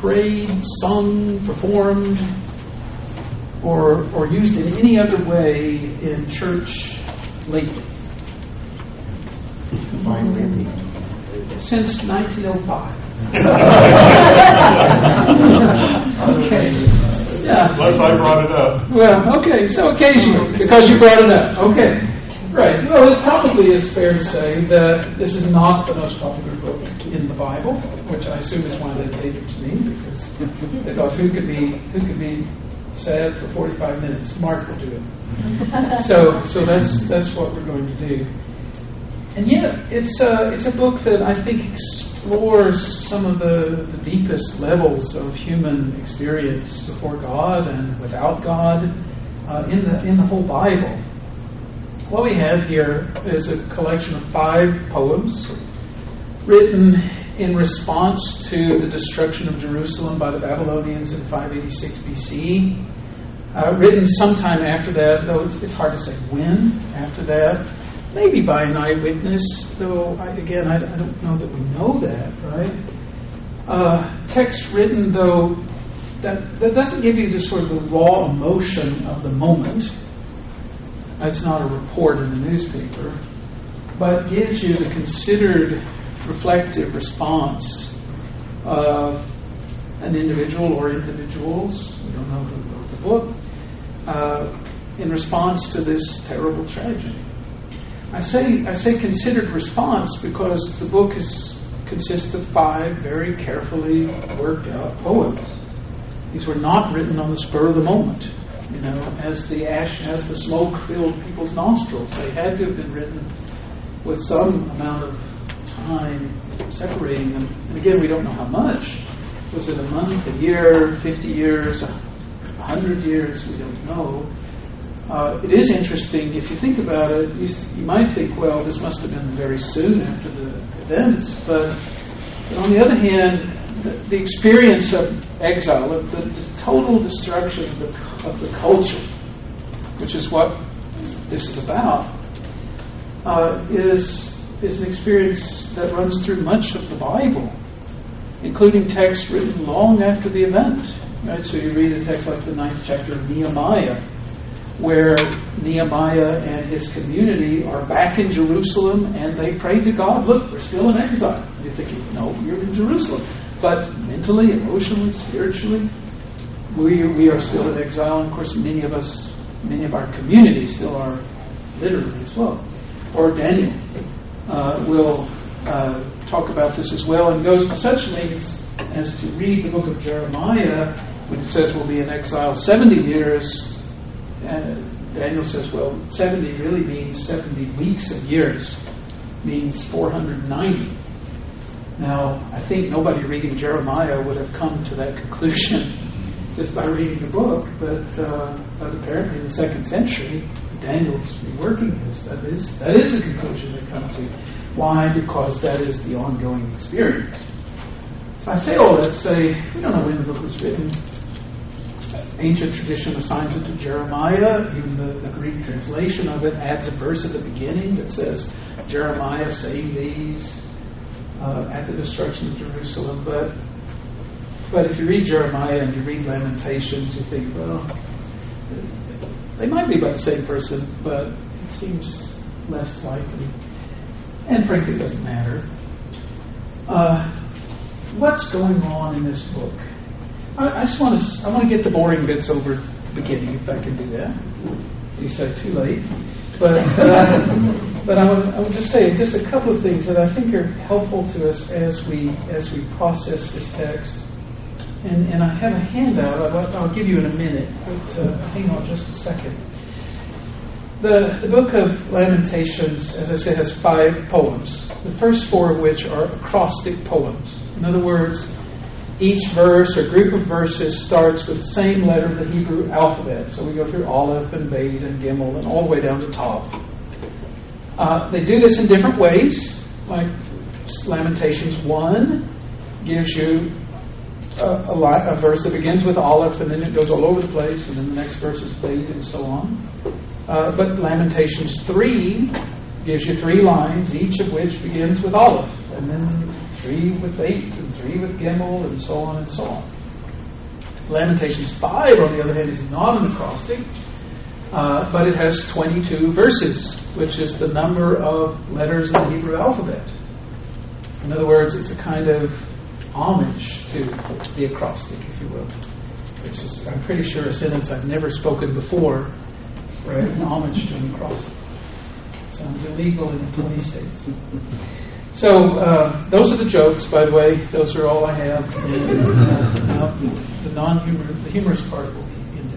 prayed, sung, performed, or used in any other way in church lately? Since 1905. Okay. Yeah. Unless I brought it up. Well, okay, so occasionally, because you brought it up. Okay. Right. Well, it probably is fair to say that this is not the most popular book in the Bible, which I assume is why they gave it to me, because they thought, who could be sad for 45 minutes? Mark will do it. So that's what we're going to do. And yet, it's a book that I think explores some of the deepest levels of human experience before God and without God in the whole Bible. What we have here is a collection of 5 poems written in response to the destruction of Jerusalem by the Babylonians in 586 BC. Written sometime after that, though it's hard to say when after that. Maybe by an eyewitness, though, I don't know that we know that, right? Text written, though, that doesn't give you the sort of the raw emotion of the moment. It's not a report in the newspaper, but gives you the considered, reflective response of an individual or individuals, we don't know who wrote the book, in response to this terrible tragedy. I say considered response because the book consists of 5 very carefully worked out poems. These were not written on the spur of the moment, as the smoke filled people's nostrils. They had to have been written with some amount of time separating them. And again, we don't know how much. Was it a month, a year, 50 years, 100 years? We don't know. It is interesting, if you think about it, you might think, well, this must have been very soon after the events, but on the other hand, the experience of exile, of the total destruction of the culture, which is what this is about, is an experience that runs through much of the Bible, including texts written long after the event. Right? So you read a text like the 9th chapter of Nehemiah, where Nehemiah and his community are back in Jerusalem and they pray to God, look, we're still in exile. And you're thinking, no, you're in Jerusalem. But mentally, emotionally, spiritually, we are still in exile. And of course, many of our communities still are literally as well. Or Daniel will talk about this as well, and goes to such lengths as to read the book of Jeremiah when it says we'll be in exile 70 years. Daniel says, well, 70 really means 70 weeks of years, means 490. Now, I think nobody reading Jeremiah would have come to that conclusion just by reading the book, but apparently in the 2nd century, Daniel's reworking this. That is the conclusion they come to. Why? Because that is the ongoing experience. So I say all that to say, we don't know when the book was written. Ancient tradition assigns it to Jeremiah. Even the Greek translation of it adds a verse at the beginning that says, Jeremiah saying these at the destruction of Jerusalem. But if you read Jeremiah and you read Lamentations, you think, well, they might be by the same person, but it seems less likely. And frankly, it doesn't matter. What's going on in this book? I want to get the boring bits over at the beginning, if I can do that. You said too late. But I would just say just a couple of things that I think are helpful to us as we process this text. And I have a handout I'll give you in a minute, but hang on just a second. The book of Lamentations, as I said, has 5 poems, the first 4 of which are acrostic poems. In other words, each verse or group of verses starts with the same letter of the Hebrew alphabet. So we go through Aleph and Beit and Gimel and all the way down to Tav. They do this in different ways. Like Lamentations 1 gives you a verse that begins with Aleph and then it goes all over the place, and then the next verse is Beit and so on. But Lamentations 3 gives you 3 lines, each of which begins with Aleph, and then 3 with 8, and 3 with Gimel, and so on and so on. Lamentations 5, on the other hand, is not an acrostic, but it has 22 verses, which is the number of letters in the Hebrew alphabet. In other words, it's a kind of homage to the acrostic, if you will. Which is, I'm pretty sure, a sentence I've never spoken before, right? An homage to an acrostic. Sounds illegal in 20 states. So, those are the jokes, by the way. Those are all I have. And, now the humorous part will be ended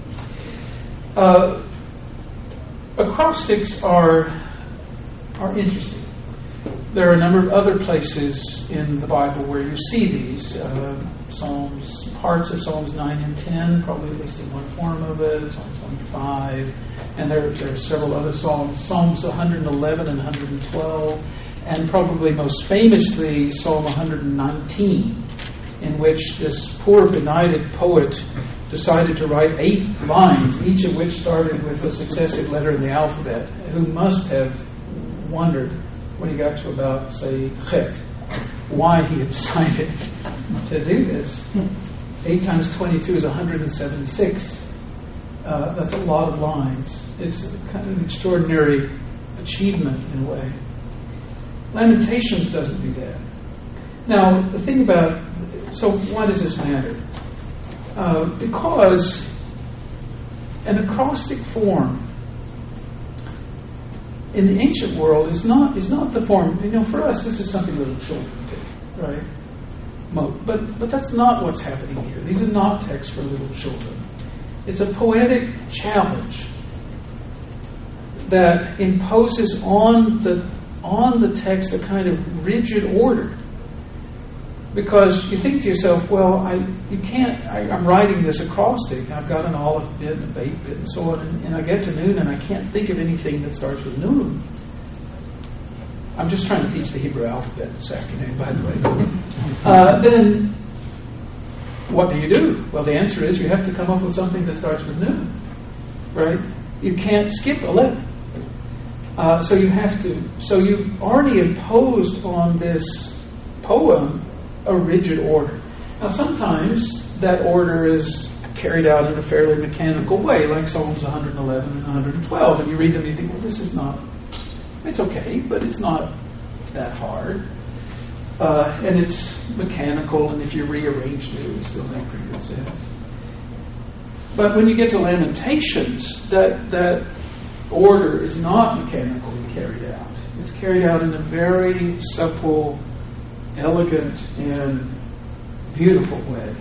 now. Acrostics are interesting. There are a number of other places in the Bible where you see these. Psalms, parts of Psalms 9 and 10, probably at least in one form of it, Psalms 25, and there are several other Psalms, Psalms 111 and 112, and probably most famously Psalm 119, in which this poor benighted poet decided to write 8 lines, each of which started with a successive letter in the alphabet, who must have wondered when he got to about, say, Chet, why he had decided to do this. 8 times 22 is 176. That's a lot of lines. It's kind of an extraordinary achievement in a way. Lamentations doesn't do that. Now, the thing about, so why does this matter? Because an acrostic form in the ancient world is not the form, for us this is something little children do, right? But that's not what's happening here. These are not texts for little children. It's a poetic challenge that imposes on the text a kind of rigid order. Because you think to yourself, well, I'm writing this acrostic, I've got an aleph bit and a beit bit and so on, and I get to noon and I can't think of anything that starts with noon. I'm just trying to teach the Hebrew alphabet this afternoon, by the way. Then, what do? Well, the answer is you have to come up with something that starts with noon, right? You can't skip a letter. So you've already imposed on this poem a rigid order. Now, sometimes that order is carried out in a fairly mechanical way, like Psalms 111 and 112, and you read them and you think, well, it's okay, but it's not that hard. And it's mechanical, and if you rearrange it, it still makes pretty good sense. But when you get to Lamentations, that order is not mechanically carried out. It's carried out in a very supple, elegant, and beautiful way.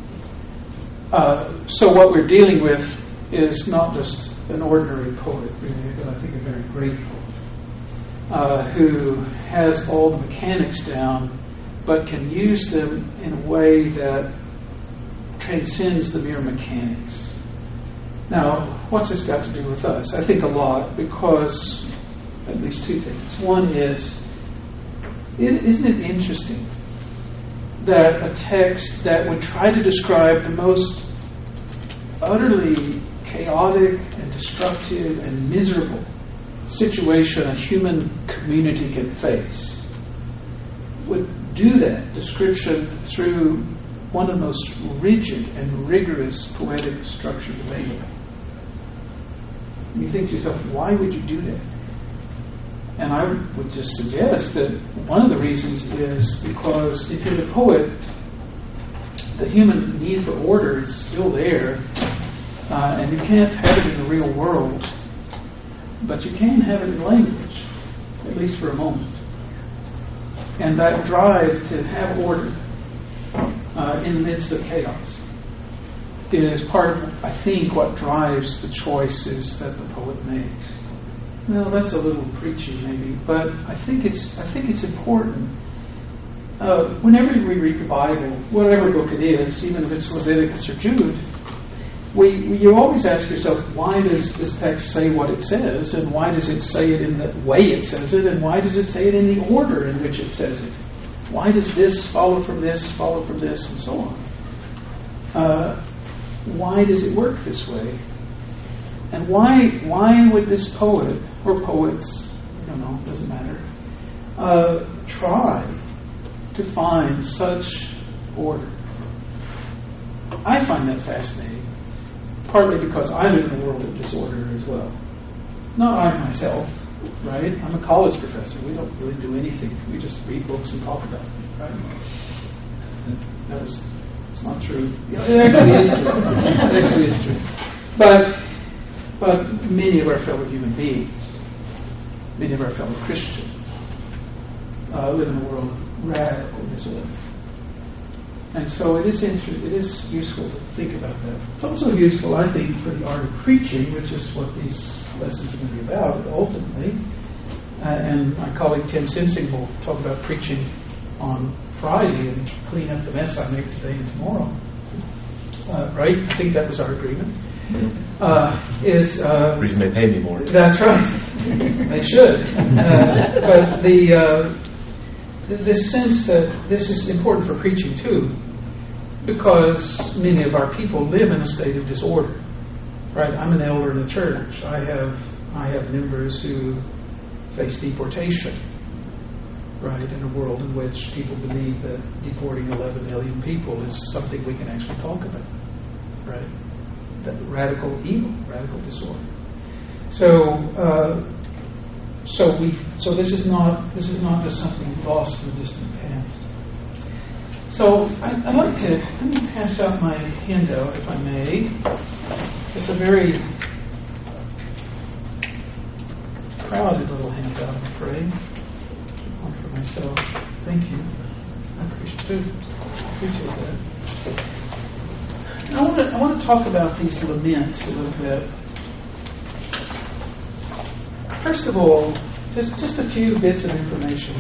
So what we're dealing with is not just an ordinary poet, really, but I think a very great poet, who has all the mechanics down, but can use them in a way that transcends the mere mechanics. Now, what's this got to do with us? I think a lot, because at least 2 things. One is, isn't it interesting that a text that would try to describe the most utterly chaotic and destructive and miserable situation a human community can face would do that description through one of the most rigid and rigorous poetic structures available? And you think to yourself, why would you do that? And I would just suggest that one of the reasons is because if you're the poet, the human need for order is still there, and you can't have it in the real world, but you can have it in language, at least for a moment. And that drive to have order in the midst of chaos is part of, I think, what drives the choices that the poet makes. Well, that's a little preachy, maybe, but I think it's important. Whenever we read the Bible, whatever book it is, even if it's Leviticus or Jude, you always ask yourself, why does this text say what it says, and why does it say it in the way it says it, and why does it say it in the order in which it says it? Why does this follow from this, and so on? Why does it work this way? And why would this poet, or poets, I don't know, doesn't matter, try to find such order. I find that fascinating, partly because I live in a world of disorder as well. Not I myself, right? I'm a college professor. We don't really do anything. We just read books and talk about them, right? It's not true. It actually is true. It actually is true. But many of our fellow human beings, many of our fellow Christians, live in a world of radical disorder. And so it is useful to think about that. It's also useful, I think, for the art of preaching, which is what these lessons are going to be about, ultimately. And my colleague Tim Sinsing will talk about preaching on Friday and clean up the mess I make today and tomorrow. Right? I think that was our agreement. The reason they pay me more. That's right. They should. But the sense that this is important for preaching too, because many of our people live in a state of disorder. Right? I'm an elder in the church. I have members who face deportation. Right? In a world in which people believe that deporting 11 million people is something we can actually talk about. Right? That radical evil, radical disorder. So this is not just something lost in the distant past. So I'd like to let me pass out my handout, if I may. It's a very crowded little handout, I'm afraid. One for myself. Thank you. I appreciate that. I want to talk about these laments a little bit. First of all, just a few bits of information.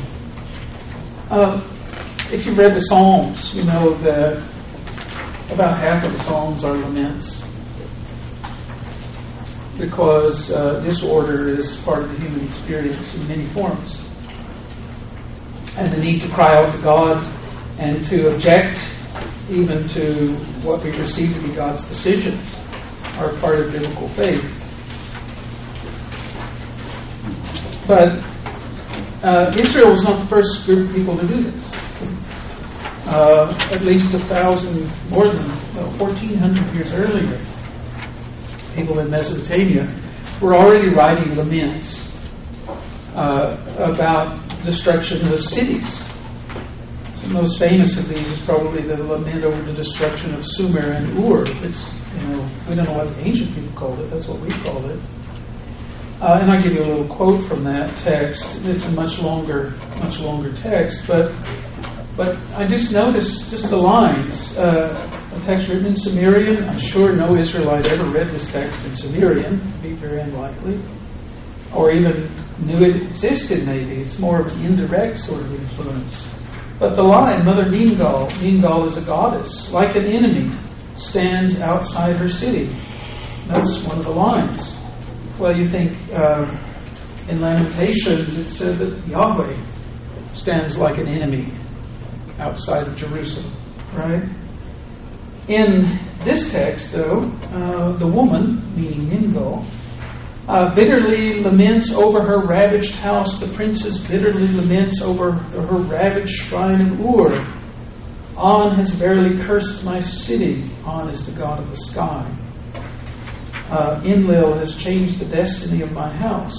If you've read the Psalms, you know that about half of the Psalms are laments, because disorder is part of the human experience in many forms. And the need to cry out to God and to object even to what we perceive to be God's decisions are part of biblical faith. But Israel was not the first group of people to do this. At least 1,400 years earlier, people in Mesopotamia were already writing laments about destruction of cities. The most famous of these is probably the lament over the destruction of Sumer and Ur. We don't know what the ancient people called it. That's what we called it. And I'll give you a little quote from that text. It's a much longer text, but I just noticed just the lines. A text written in Sumerian. I'm sure no Israelite ever read this text in Sumerian. It'd be very unlikely, or even knew it existed. Maybe it's more of an indirect sort of influence. But the line, Mother Ningal is a goddess, like an enemy, stands outside her city. That's one of the lines. Well, you think in Lamentations it said that Yahweh stands like an enemy outside of Jerusalem, right? In this text, though, the woman, meaning Ningal, bitterly laments over her ravaged house. The princess bitterly laments over her ravaged shrine in Ur. On has verily cursed my city. On is the god of the sky. Enlil has changed the destiny of my house.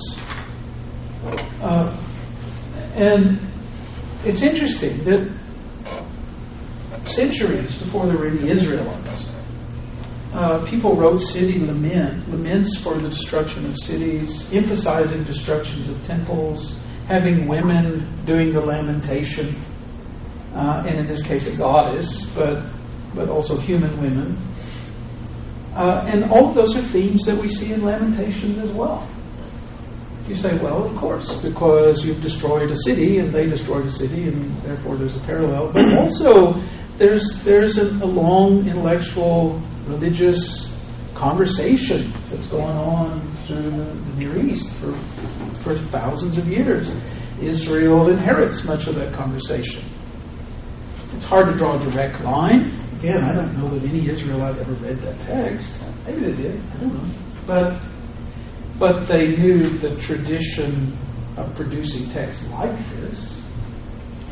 And it's interesting that centuries before there were any Israelites, people wrote city laments for the destruction of cities, emphasizing destructions of temples, having women doing the lamentation, and in this case a goddess, but also human women. And all of those are themes that we see in Lamentations as well. You say, well, of course, because you've destroyed a city and they destroyed a city, and therefore there's a parallel. But also there's a long intellectual, religious conversation that's going on through the Near East for thousands of years. Israel inherits much of that conversation. It's hard to draw a direct line. Again, I don't know that any Israelite ever read that text. Maybe they did. I don't know. But they knew the tradition of producing texts like this.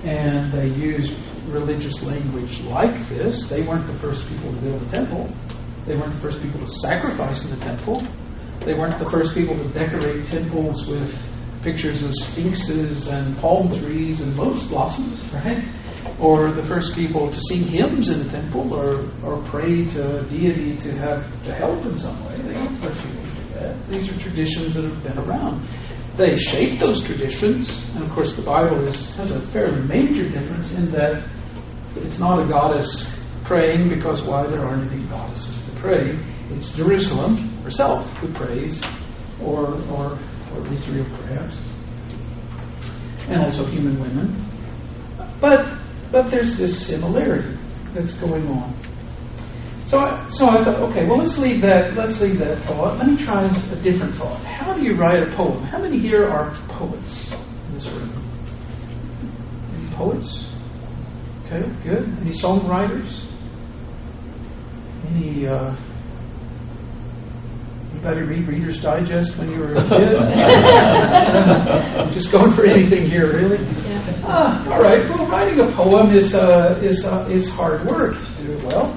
and they used religious language like this. They weren't the first people to build a temple. They weren't the first people to sacrifice in the temple. They weren't the first people to decorate temples with pictures of sphinxes and palm trees and lotus blossoms, right? Or the first people to sing hymns in the temple or pray to a deity to help in some way. They weren't the first people to do that. These are traditions that have been around. They shaped those traditions, and of course the Bible has a fairly major difference in that it's not a goddess praying because why there aren't any goddesses to pray. It's Jerusalem herself who prays, or Israel perhaps, and also human women. But there's this similarity that's going on. So I thought, okay, well let's leave that thought. Let me try a different thought. How do you write a poem? How many here are poets in this room? Any poets? Okay, good. Any songwriters? Anybody read Reader's Digest when you were a kid? Just going for anything here, really? Yeah. All right. Well, writing a poem is hard work if you do it well.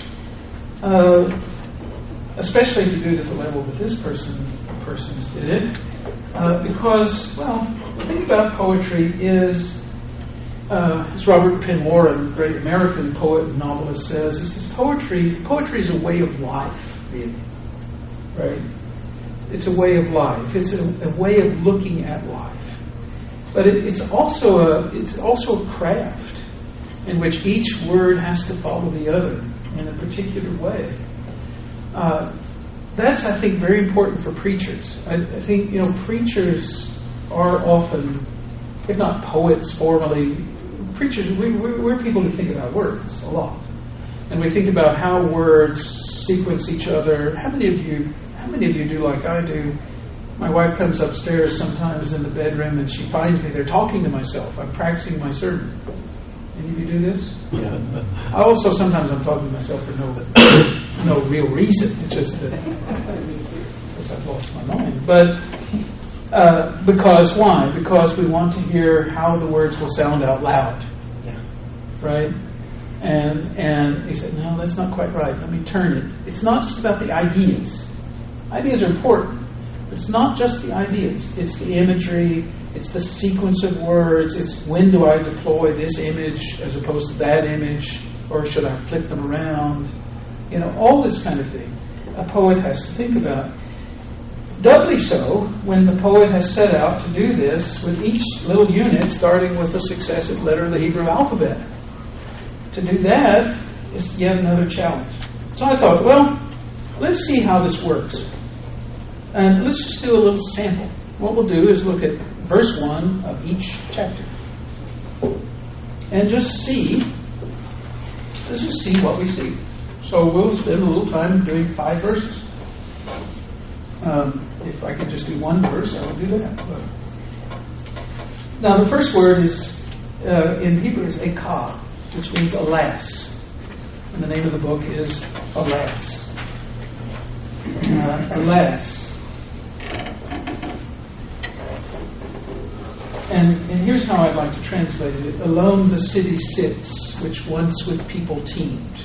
Especially if you do it at the level that this person's did it. Because, well, the thing about poetry is, as Robert Penn Warren, great American poet and novelist, says, this is poetry is a way of life, really. Right? It's a way of life. It's a way of looking at life. But it's also a craft in which each word has to follow the other in a particular way. That's, I think, very important for preachers. I think, preachers are often, if not poets formally, preachers, we're people who think about words a lot. And we think about how words sequence each other. How many of you do like I do? My wife comes upstairs sometimes in the bedroom and she finds me there talking to myself. I'm practicing my sermon. Any of you do this? Yeah. I also sometimes I'm talking to myself for no real reason. It's just that because I've lost my mind. But because why? Because we want to hear how the words will sound out loud. Yeah. Right? And he said, no, that's not quite right. Let me turn it. It's not just about the ideas. Ideas are important. But it's not just the ideas. It's the imagery. It's the sequence of words. It's when do I deploy this image as opposed to that image, or should I flip them around? All this kind of thing. A poet has to think about. Doubly so when the poet has set out to do this with each little unit starting with a successive letter of the Hebrew alphabet. To do that is yet another challenge. So I thought, well, let's see how this works. And let's just do a little sample. What we'll do is look at verse 1 of each chapter. And just see what we see. So we'll spend a little time doing 5 verses. If I could just do one verse, I would do that. Now the first word is, in Hebrew, is ekah, which means alas. And the name of the book is Alas. Alas. And here's how I'd like to translate it. Alone the city sits, which once with people teemed.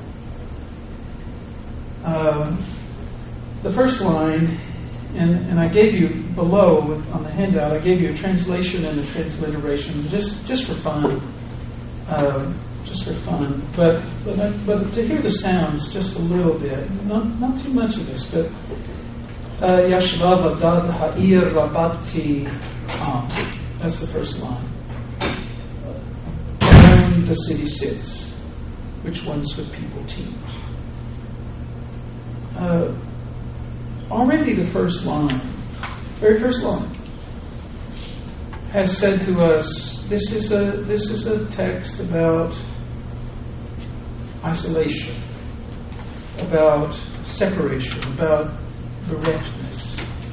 The first line, and I gave you below on the handout, I gave you a translation and a transliteration just for fun. Just for fun. But to hear the sounds just a little bit, not too much of this, but Yashva Vadad Ha'ir Rabati Am. That's the first line. Alone the city sits, which once with people teemed. Already the first line, very first line, has said to us, this is a text about isolation, about separation, about bereftness.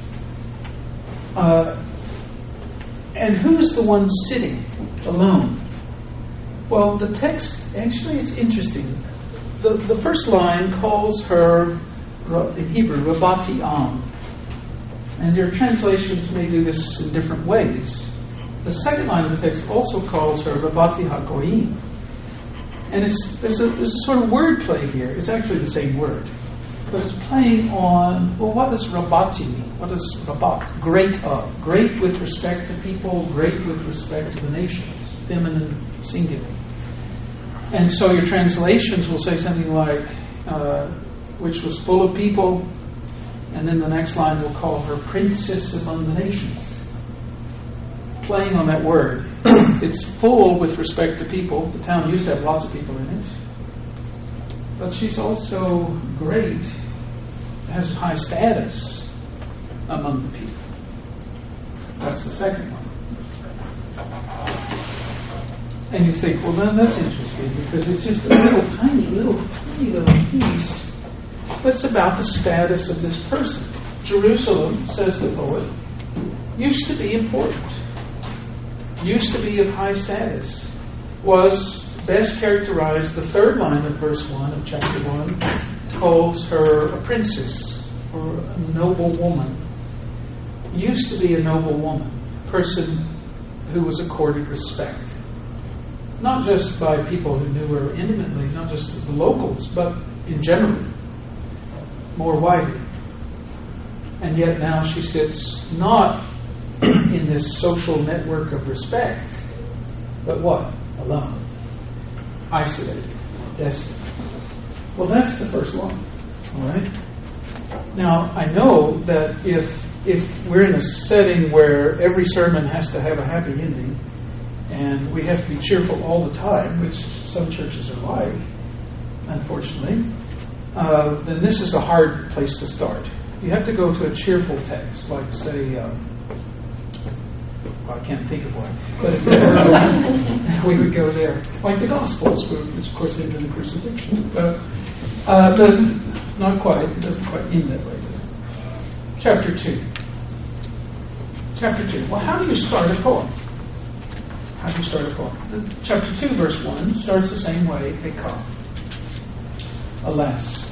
And who's the one sitting alone? Well, the text, actually it's interesting. The first line calls her, in Hebrew, Rabati Am. And your translations may do this in different ways. the second line of the text also calls her Rabati HaGoyim. And there's a sort of word play here. It's actually the same word. But it's playing on, well, what does Rabati mean? What does Rabat? Great of. Great with respect to people, great with respect to the nations. Feminine, singular. And so your translations will say something like, which was full of people, and then the next line will call her princess among the nations. Playing on that word. It's full with respect to people. The town used to have lots of people in it. But she's also great, has high status among the people. That's the second one. And you think, well, then that's interesting because it's just a tiny little piece that's about the status of this person. Jerusalem, says the poet, used to be important, used to be of high status, was best characterized, the third line of verse 1 of chapter 1 calls her a princess or a noble woman. Used to be a noble woman, a person who was accorded respect. Not just by people who knew her intimately, not just the locals, but in general, more widely. And yet now she sits not in this social network of respect, but what? Alone. Isolated. Desolate. Well, that's the first line. All right? Now, I know that if we're in a setting where every sermon has to have a happy ending, and we have to be cheerful all the time, which some churches are like, unfortunately, then this is a hard place to start. You have to go to a cheerful text, like, say, I can't think of one, but if we would go there, like the Gospels, which of course ends in the crucifixion, but not quite. It doesn't quite end that way. Chapter 2. Chapter 2. Well, how do you start a poem? How do you start a poem? Chapter 2, verse 1 starts the same way. Ekaf. Alas.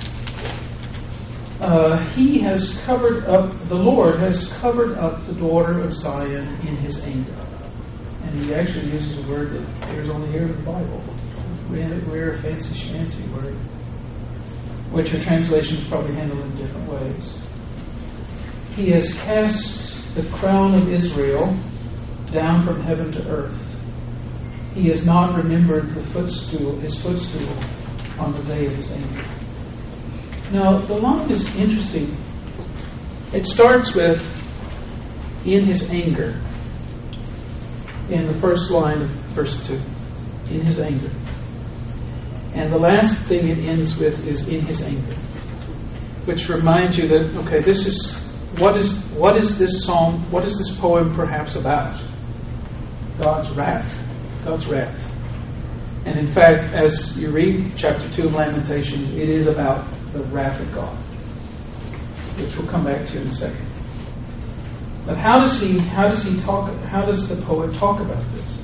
He has covered up, the Lord has covered up the daughter of Zion in his anger. And he actually uses a word that appears only here in the Bible. Rare, fancy, schmancy word, which your translations probably handle in different ways. He has cast the crown of Israel down from heaven to earth. He has not remembered his footstool on the day of his anger. Now, the line is interesting. It starts with, in his anger, in the first line of verse 2. In his anger. And the last thing it ends with is in his anger. Which reminds you that, okay, this is, what is this psalm, what is this poem perhaps about? God's wrath. God's wrath. And in fact, as you read chapter 2 of Lamentations, it is about the wrath of God, which we'll come back to in a second. But how does the poet talk about this?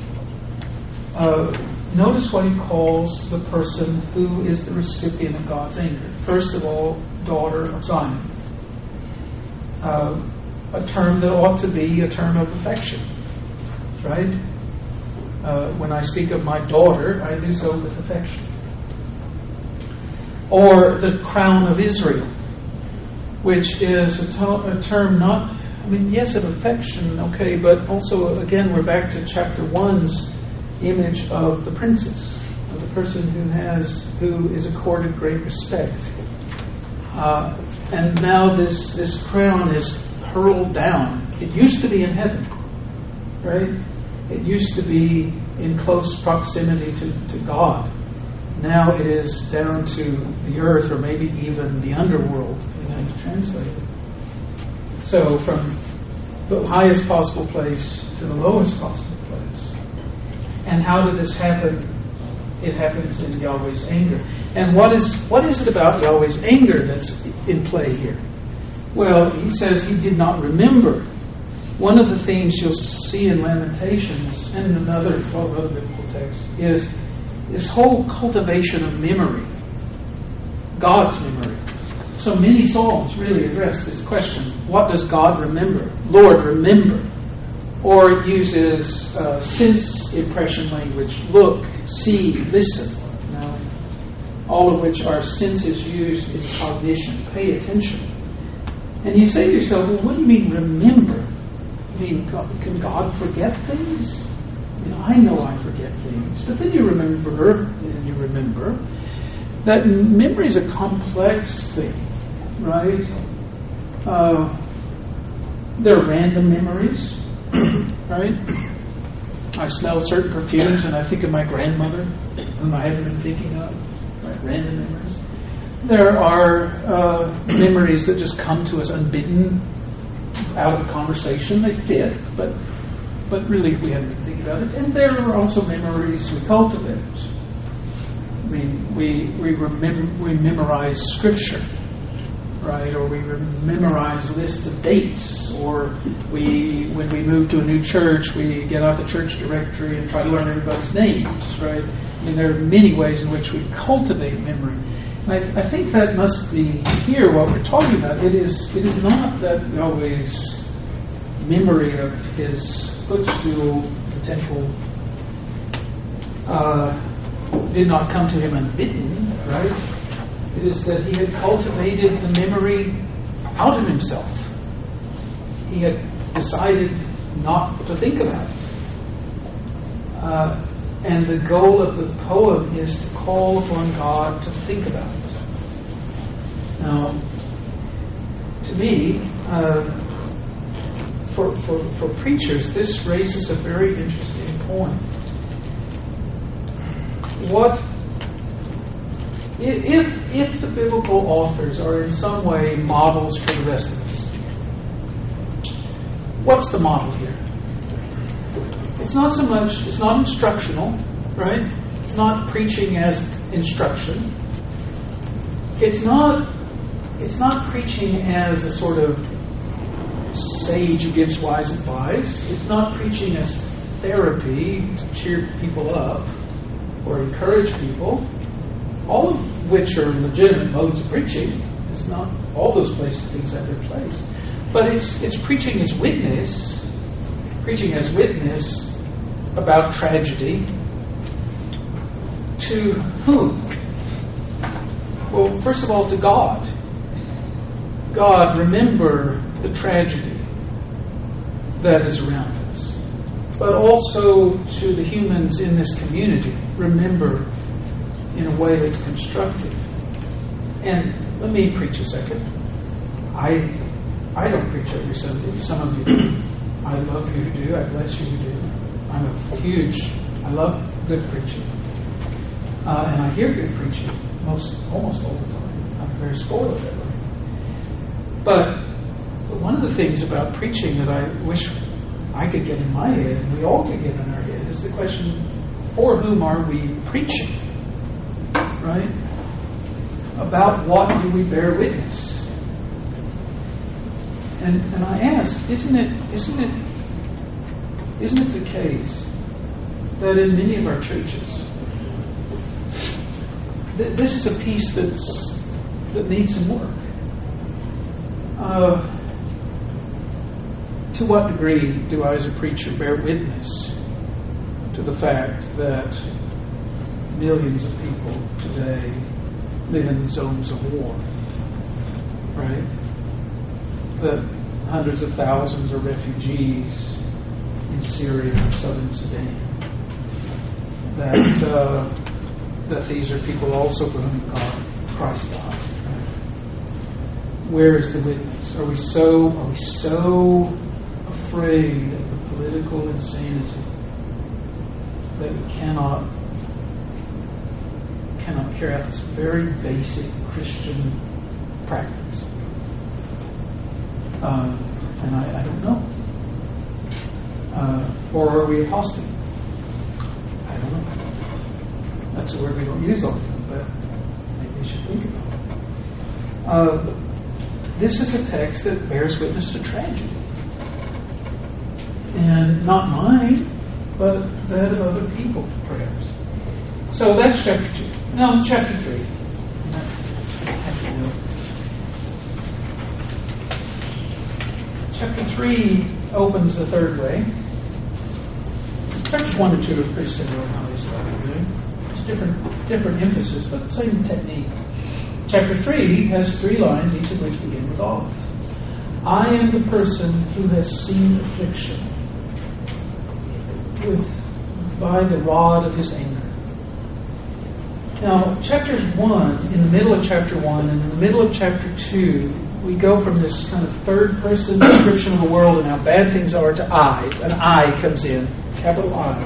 Notice what he calls the person who is the recipient of God's anger. First of all, daughter of Zion. A term that ought to be a term of affection, right? When I speak of my daughter, I do so with affection. Or the crown of Israel, which is a term not, yes, of affection, okay, but also, again, we're back to chapter 1's image of the princess, of the person who is accorded great respect. And now this crown is hurled down. It used to be in heaven, right? It used to be in close proximity to God. Now it is down to the earth, or maybe even the underworld, depending how you translate it. So from the highest possible place to the lowest possible place. And how did this happen? It happens in Yahweh's anger. And what is it about Yahweh's anger that's in play here? Well, he says he did not remember. One of the things you'll see in Lamentations and in another biblical text is this whole cultivation of memory, God's memory. So many Psalms really address this question. What does God remember? Lord, remember. Or it uses sense impression language, look, see, listen. Now, all of which are senses used in cognition. Pay attention. And you say to yourself, well, what do you mean remember? I mean, can God forget things? I know I forget things. But then you remember that memory is a complex thing, right? There are random memories, right? I smell certain perfumes and I think of my grandmother, whom I haven't been thinking of, right? Random memories. There are memories that just come to us unbidden out of a conversation. They fit, but really we haven't been thinking about it. And there are also memories we cultivate. I mean, we memorize scripture, right? Or we memorize lists of dates. Or when we move to a new church, we get out the church directory and try to learn everybody's names, right? I mean, there are many ways in which we cultivate memory. And I think that must be here what we're talking about. It is not that Yahweh's memory of his footstool, the temple, did not come to him unbidden, right? It is that he had cultivated the memory out of himself. He had decided not to think about it. And the goal of the poem is to call upon God to think about it. Now, to me, for preachers, this raises a very interesting point. What if the biblical authors are in some way models for the rest of us? What's the model here? It's not so much, it's not instructional, right? It's not preaching as instruction. It's not preaching as a sort of sage who gives wise advice. It's not preaching as therapy to cheer people up or encourage people, all of which are legitimate modes of preaching. It's not all those places, things have their place. But it's preaching as witness about tragedy. To whom? Well, first of all, to God. God, remember the tragedy that is around us. But also to the humans in this community. Remember in a way that's constructive. And let me preach a second. I don't preach every Sunday. Some of you do. I love you who do. I bless you who do. I love good preaching. And I hear good preaching almost all the time. I'm very spoiled that way. But one of the things about preaching that I wish I could get in my head, and we all could get in our head, is the question, for whom are we preaching? Right? About what do we bear witness? And I ask, isn't it the case that in many of our churches, this is a piece that needs some work? To what degree do I, as a preacher, bear witness to the fact that millions of people today live in zones of war, right? That hundreds of thousands are refugees in Syria and southern Sudan. That these are people also for whom Christ died. Right? Where is the witness? Are we so afraid of the political insanity that we cannot carry out this very basic Christian practice? And I don't know. Or are we apostate? I don't know. That's a word we don't use often, but maybe we should think about it. This is a text that bears witness to tragedy. And not mine, but that of other people, perhaps. So that's chapter 2. Now, chapter 3. Chapter 3 opens the third way. Chapters 1 and 2 are pretty similar in how they start, really. It's different emphasis, but the same technique. Chapter 3 has 3 lines, each of which begin with Olive. I am the person who has seen affliction by the rod of his anger. Now, chapters 1, in the middle of chapter 1 and in the middle of chapter 2, we go from this kind of third-person description of the world and how bad things are to I. An I comes in, capital I.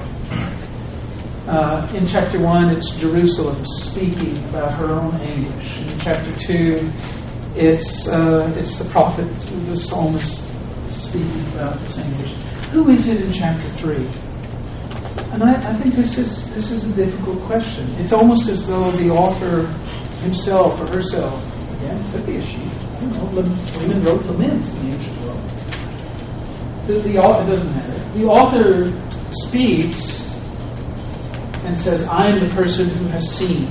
In chapter 1, it's Jerusalem speaking about her own anguish. In chapter 2, it's the prophet, the psalmist, speaking about his anguish. Who is it in chapter 3? And I think this is a difficult question. It's almost as though the author himself or herself, again, it could be a she. I don't know. Women wrote laments in the ancient world. The author, it doesn't matter. The author speaks and says, I am the person who has seen.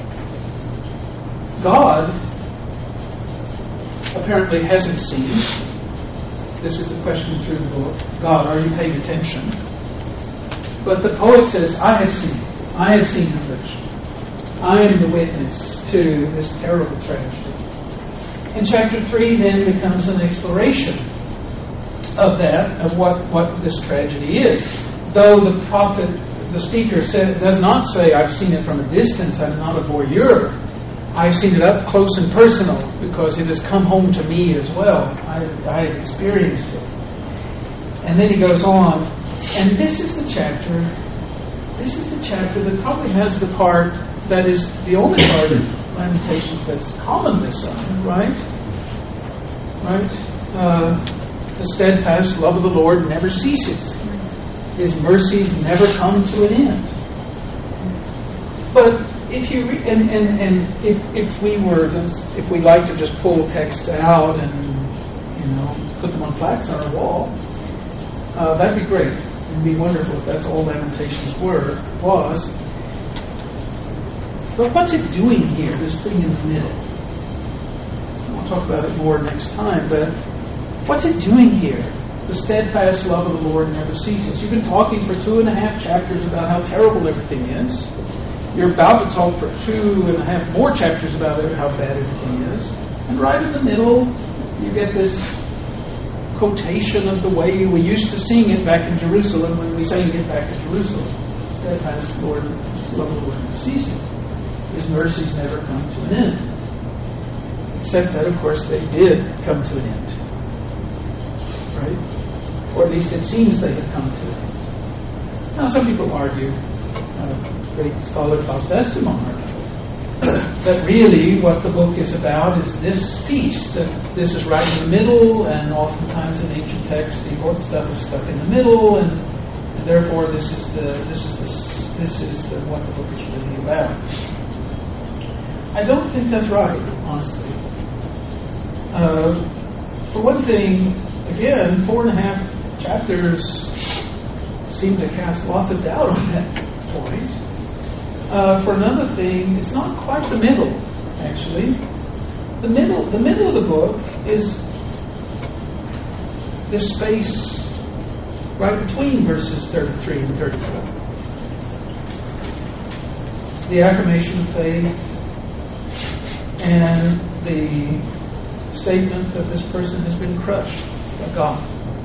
God apparently hasn't seen. This is the question through the book. God, are you paying attention? But the poet says, I have seen. I have seen affliction. I am the witness to this terrible tragedy. And chapter 3 then becomes an exploration of that, of what this tragedy is. Though the prophet, the speaker, does not say, I've seen it from a distance, I'm not a voyeur. I've seen it up close and personal because it has come home to me as well. I have experienced it. And then he goes on, and this is the chapter that probably has the part that is the only part of Lamentations that's commonly sung, right? Right? The steadfast love of the Lord never ceases. His mercies never come to an end. But if you if we like to just pull texts out and put them on plaques on our wall, that'd be great. It'd be wonderful if that's all Lamentations was. But what's it doing here, this thing in the middle? We'll talk about it more next time, but what's it doing here? The steadfast love of the Lord never ceases. You've been talking for 2.5 chapters about how terrible everything is. You're about to talk for 2.5 more chapters about how bad everything is. And right in the middle, you get this quotation of the way we used to sing it back in Jerusalem when we sang it back in Jerusalem. Steadfast Lord, love of the Lord never ceases. His mercies never come to an end. Except that, of course, they did come to an end. Right? Or at least it seems they have come to an end. Now, some people argue, great scholar Klaus Westermann argued, that really what the book is about is this piece, that this is right in the middle, and oftentimes in ancient texts the important stuff is stuck in the middle, and therefore this is what the book is really about. I don't think that's right, honestly. For one thing, again, 4.5 chapters seem to cast lots of doubt on that point. For another thing, it's not quite the middle, actually. The middle of the book is this space right between verses 33 and 34. The affirmation of faith and the statement that this person has been crushed by God.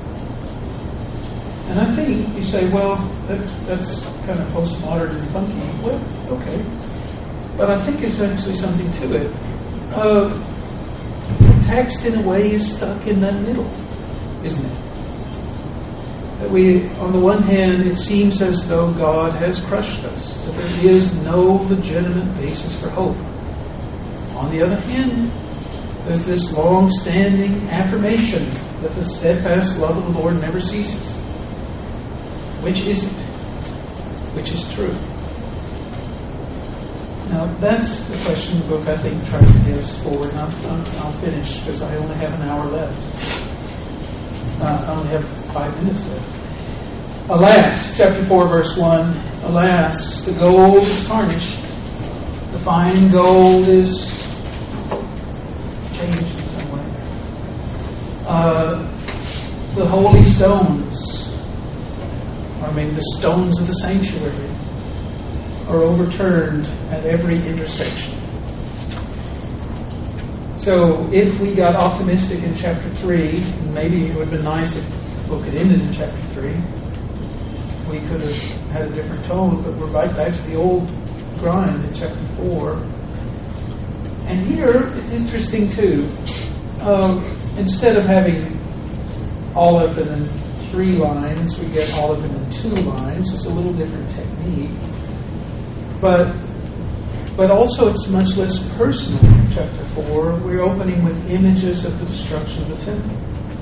And I think you say, well, that's kind of postmodern and funky. Well, okay. But I think it's actually something to it. The text, in a way, is stuck in that middle, isn't it? That we, on the one hand, it seems as though God has crushed us, that there is no legitimate basis for hope. On the other hand, there's this long-standing affirmation that the steadfast love of the Lord never ceases. Which is it? Which is true? Now, that's the question the book, I think, tries to get us forward. And I'll finish because I only have an hour left. I only have 5 minutes left. Alas, chapter 4, verse 1, alas, the gold is tarnished. The fine gold is changed in some way. The holy stones, the stones of the sanctuary, are overturned at every intersection. So if we got optimistic in chapter 3, maybe it would have been nice if the book had ended in chapter 3. We could have had a different tone, but we're right back to the old grind in chapter 4. And here, it's interesting too. Instead of having all of them in 3 lines, we get all of them in 2 lines. It's a little different technique. But also it's much less personal in chapter 4. We're opening with images of the destruction of the temple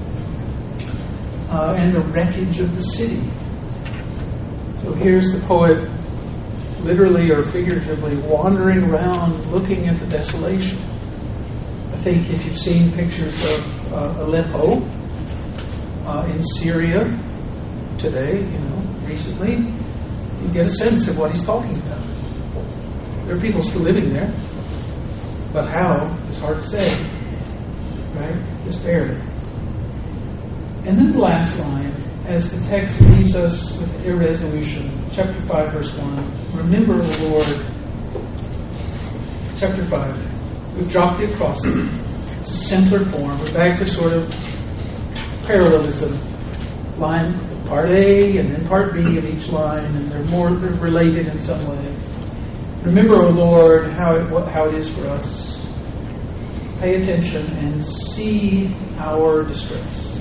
and the wreckage of the city. So here's the poet literally or figuratively wandering around looking at the desolation. I think if you've seen pictures of Aleppo in Syria today, recently, you get a sense of what he's talking about. There are people still living there, but how is hard to say, right? Just barely. And then the last line, as the text leaves us with irresolution, chapter 5, verse 1, remember, O Lord, chapter 5, we've dropped the acrostic. It's a simpler form. We're back to sort of parallelism. Line, part A and then part B of each line, and they're related in some way. Remember, O Lord, how it is for us. Pay attention and see our distress.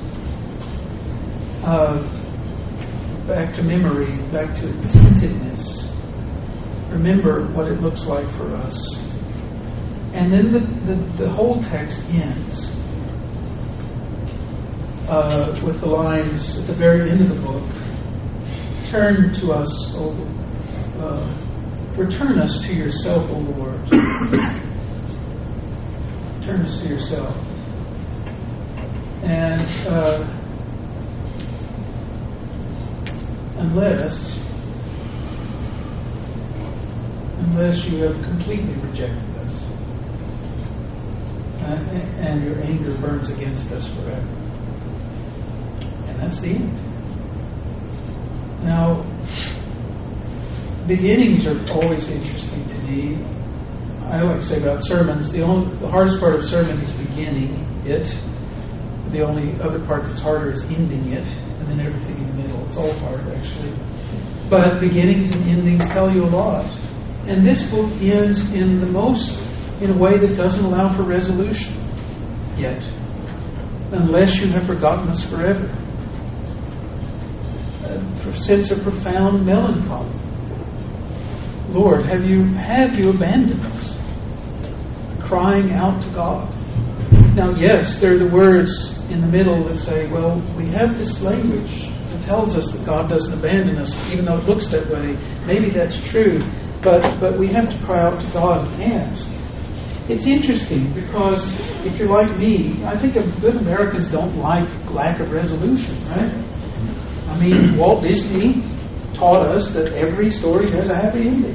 Back to memory, back to attentiveness. Remember what it looks like for us. And then the whole text ends with the lines at the very end of the book. Turn to us, return us to yourself, O Lord. Turn us to yourself. And unless you have completely rejected us, and your anger burns against us forever. And that's the end. Now, beginnings are always interesting to me. I like to say about sermons, the hardest part of sermon is beginning it. The only other part that's harder is ending it, and then everything in the middle. It's all hard, actually. But beginnings and endings tell you a lot. And this book ends in a way that doesn't allow for resolution yet, unless you have forgotten us forever. A sense of profound melancholy. Lord, have you abandoned us? Crying out to God. Now, yes, there are the words in the middle that say, well, we have this language that tells us that God doesn't abandon us, even though it looks that way. Maybe that's true, but we have to cry out to God and ask. It's interesting because if you're like me, I think good Americans don't like lack of resolution, right? I mean, Walt Disney taught us that every story has a happy ending.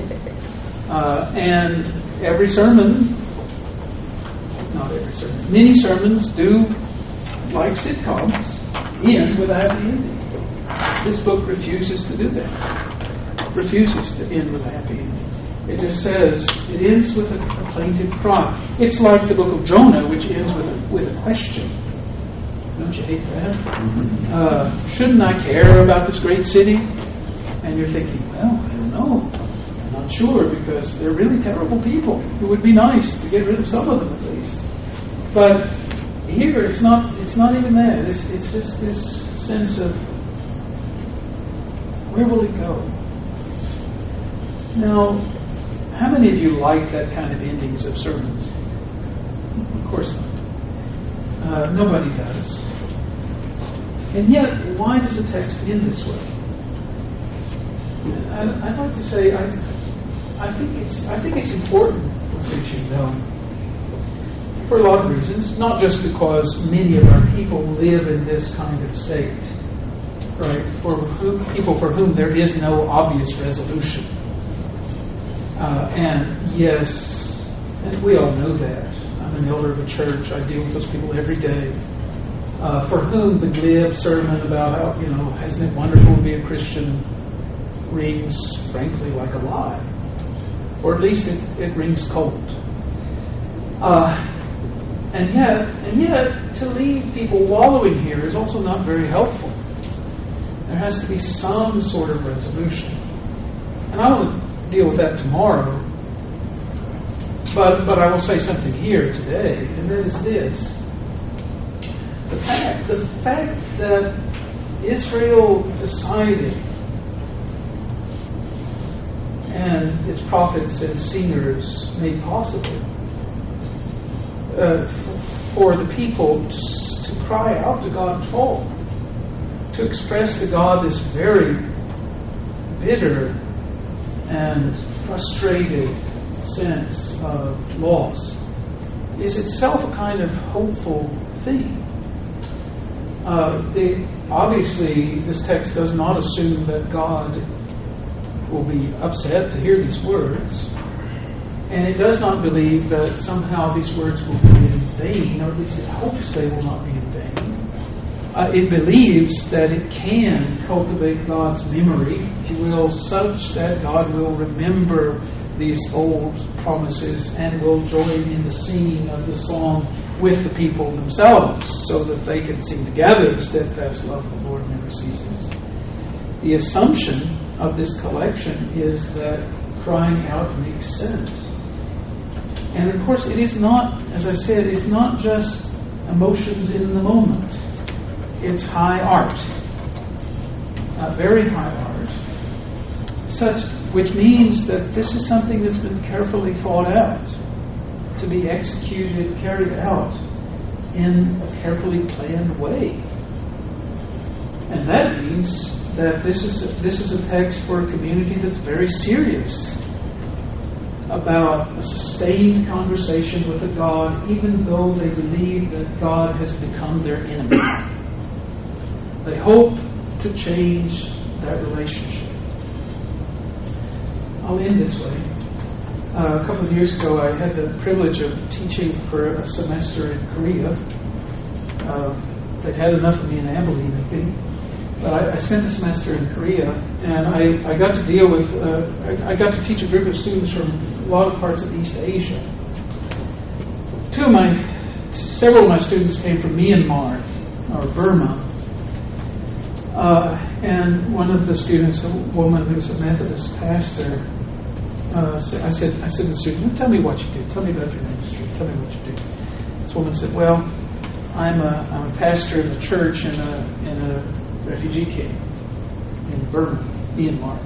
And every sermon, not every sermon, many sermons do, like sitcoms, end with a happy ending. This book refuses to do that. Refuses to end with a happy ending. It just says, it ends with a plaintive cry. It's like the book of Jonah, which ends with a question. Don't you hate that? Shouldn't I care about this great city? And you're thinking, well, I don't know. I'm not sure, because they're really terrible people. It would be nice to get rid of some of them at least. But here, it's not even that. It's just this sense of, where will it go? Now, how many of you like that kind of endings of sermons? Of course not. Nobody does. And yet, why does the text end this way? I'd like to say, I think it's important for preaching, though, for a lot of reasons. Not just because many of our people live in this kind of state, right? People for whom there is no obvious resolution. And yes, and we all know that. I'm an elder of a church. I deal with those people every day. for whom the glib sermon about how, isn't it wonderful to be a Christian rings, frankly, like a lie. Or at least it rings cold. And yet, to leave people wallowing here is also not very helpful. There has to be some sort of resolution. And I will deal with that tomorrow. But I will say something here today, and that is this. The fact that Israel decided, and its prophets and singers made possible, for the people to cry out to God and fall, to express to God this very bitter and frustrated sense of loss, is itself a kind of hopeful thing. Obviously, this text does not assume that God will be upset to hear these words, and it does not believe that somehow these words will be in vain, or at least it hopes they will not be in vain. It believes that it can cultivate God's memory, if you will, such that God will remember these old promises and will join in the singing of the song with the people themselves, so that they can sing together, the steadfast love of the Lord never ceases. The assumption of this collection is that crying out makes sense. And of course, it is not, as I said, it's not just emotions in the moment. It's high art, very high art, which means that this is something that's been carefully thought out, to be executed, carried out in a carefully planned way. And that means that this is a text for a community that's very serious about a sustained conversation with a God, even though they believe that God has become their enemy. They hope to change that relationship. I'll end this way. A couple of years ago, I had the privilege of teaching for a semester in Korea. They'd had enough of me in Abilene, I think. But I spent the semester in Korea, and I got to deal with, I got to teach a group of students from a lot of parts of East Asia. Several of my students came from Myanmar, or Burma. And one of the students, a woman who's a Methodist pastor, I said to the student, tell me what you do. Tell me about your ministry. Tell me what you do. This woman said, well, I'm a pastor in a church in a refugee camp in Burma, Myanmar.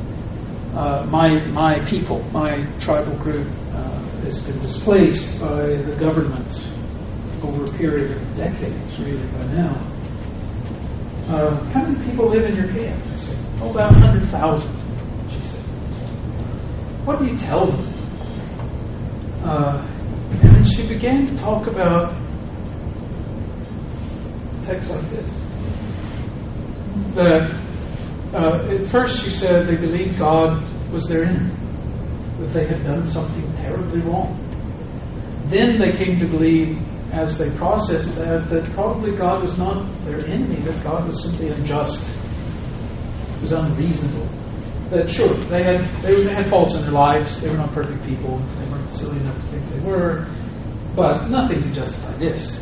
My people, my tribal group, has been displaced by the government over a period of decades, really, by now. How many people live in your camp? I said, about 100,000, she said. What do you tell them? And then she began to talk about texts like this. That at first she said they believed God was their enemy, that they had done something terribly wrong. Then they came to believe, as they processed that probably God was not their enemy, that God was simply unjust, was unreasonable. That sure, they had faults in their lives, they were not perfect people, they weren't silly enough to think they were, but nothing to justify this.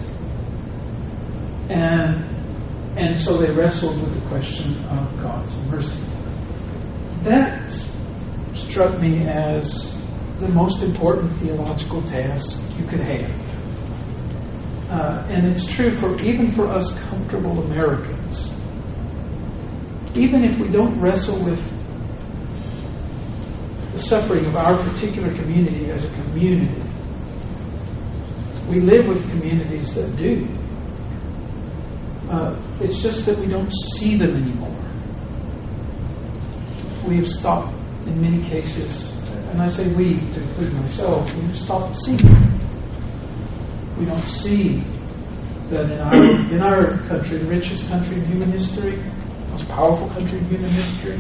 And so they wrestled with the question of God's mercy. That struck me as the most important theological task you could have. And it's true even for us comfortable Americans. Even if we don't wrestle with the suffering of our particular community as a community, we live with communities that do. It's just that we don't see them anymore. We have stopped, in many cases, and I say we to include myself, we have stopped seeing them. We don't see that in our country, the richest country in human history, most powerful country in human history,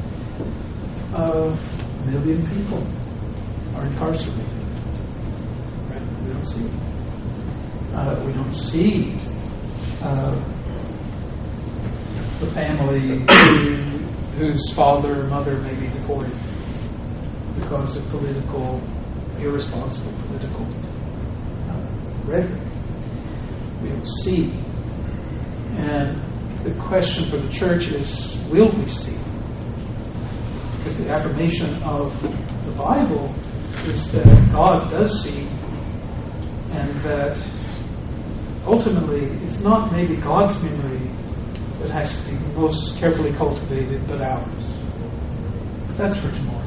1 million people are incarcerated. Right? We don't see it. We don't see the family whose father or mother may be deported because of irresponsible political rhetoric. We don't see. And the question for the church is, will we see? Because the affirmation of the Bible is that God does see, and that ultimately it's not maybe God's memory that has to be most carefully cultivated, but ours. That's for tomorrow.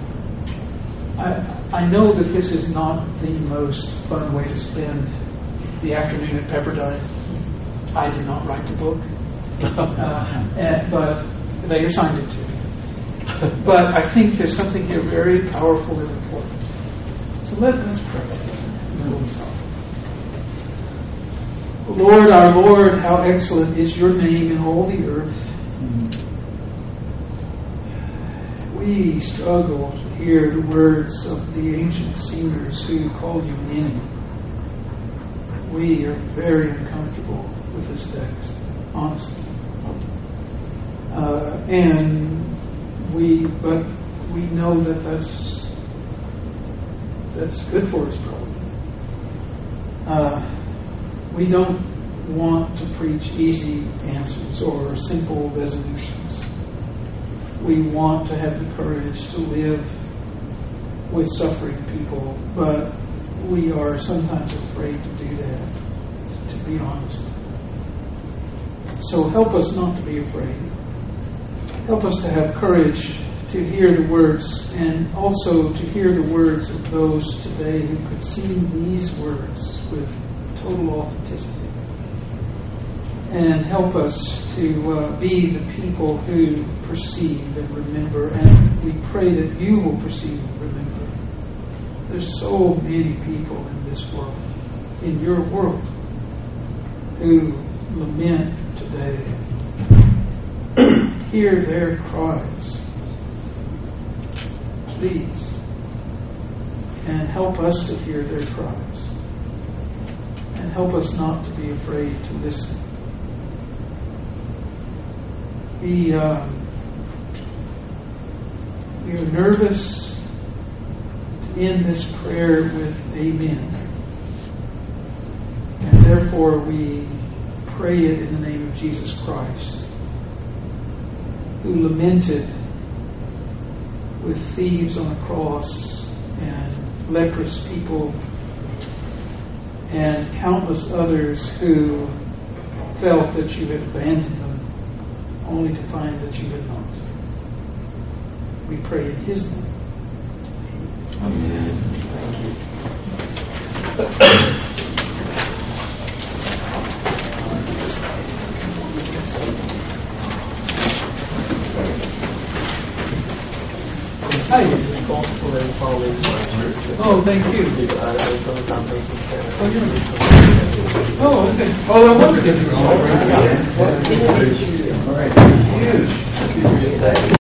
I know that this is not the most fun way to spend the afternoon at Pepperdine. I did not write the book, but they assigned it to me. But I think there's something here very powerful and important. So let's pray together. Lord, our Lord, how excellent is your name in all the earth. We struggle to hear the words of the ancient singers who called you Ninny. We are very uncomfortable with this text, honestly. But we know that that's good for us, probably. We don't want to preach easy answers or simple resolutions. We want to have the courage to live with suffering people, but we are sometimes afraid to do that, to be honest. So help us not to be afraid. Help us to have courage to hear the words, and also to hear the words of those today who could sing these words with total authenticity. And help us to be the people who perceive and remember, and we pray that you will perceive and remember. There's so many people in this world, in your world, who lament today. Hear their cries, please, and help us to hear their cries, and help us not to be afraid to listen. We are nervous to end this prayer with amen, and therefore we pray it in the name of Jesus Christ, who lamented with thieves on a cross and leprous people and countless others who felt that you had abandoned them, only to find that you had not. We pray in His name. Amen. Thank you. Hi. Oh, thank you. Oh, okay. Oh, I wondered if you were all right. All right. Huge.